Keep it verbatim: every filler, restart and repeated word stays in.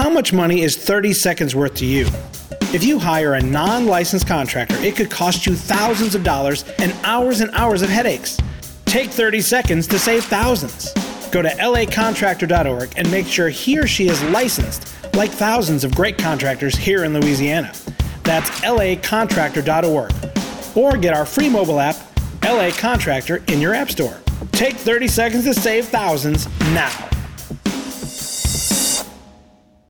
How much money is thirty seconds worth to you? If you hire a non-licensed contractor, it could cost you thousands of dollars and hours and hours of headaches. Take thirty seconds to save thousands. Go to L A contractor dot org and make sure he or she is licensed, like thousands of great contractors here in Louisiana. That's L A contractor dot org. Or get our free mobile app, L A Contractor, in your app store. Take thirty seconds to save thousands now.